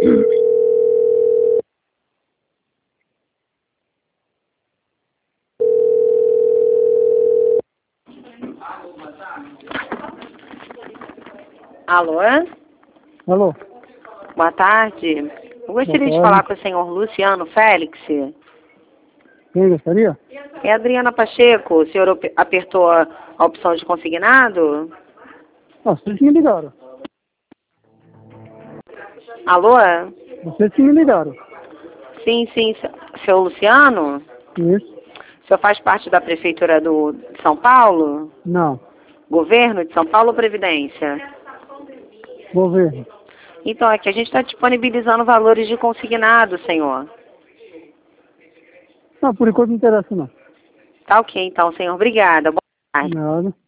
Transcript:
Alô? Alô? Boa tarde. Eu gostaria de falar com o senhor Luciano Félix. Quem gostaria? É Adriana Pacheco. O senhor apertou a opção de consignado? Ah, vocês que me ligaram. Alô? Vocês que me ligaram. Sim, seu Luciano? Isso? O senhor faz parte da Prefeitura de São Paulo? Não. Governo de São Paulo ou Previdência? Governo. Então, é que a gente está disponibilizando valores de consignado, senhor. Não, por enquanto não interessa não. Tá ok, então, senhor. Obrigada. Boa tarde. Nada.